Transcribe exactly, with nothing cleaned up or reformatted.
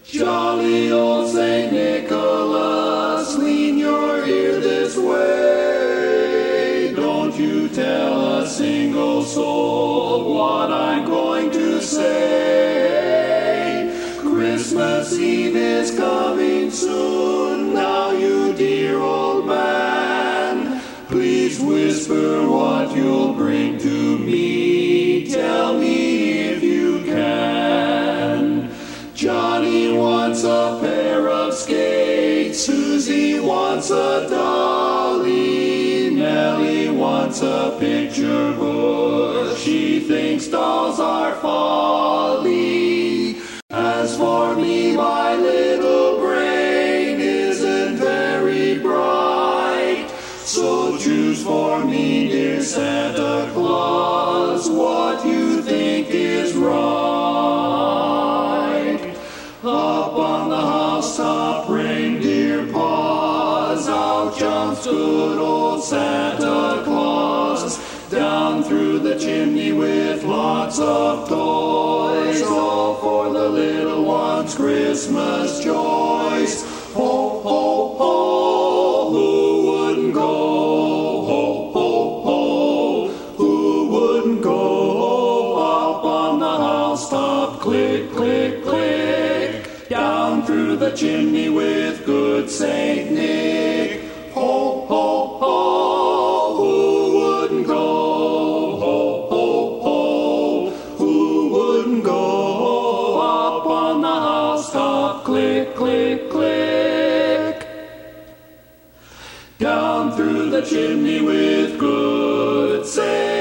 Jolly old Saint Nicholas, lean your ear this way. Don't you tell a single soul what I'm going to say. Christmas Eve is coming soon, now you dear old man. Please whisper what you'll bring to me, tell me if you can. Johnny wants a pair of skates, Susie wants a dolly, Nellie wants a picture book, she thinks dolls are folly. As for me, my little brain isn't very bright, so choose for me, dear Santa Claus, what you think is right. Up on the housetop, reindeer paws, out jumps good old Santa Claus. Down through the chimney with lots of toys, all for the little ones' Christmas joys. Ho, ho, ho, who wouldn't go? Ho, ho, ho, who wouldn't go? Up on the housetop, click, click, click, down through the chimney with good Saint Nick. Ho, ho, ho, who wouldn't go? Ho, ho, ho, who wouldn't go? Up on the housetop, click, click, click, down through the chimney with good Saint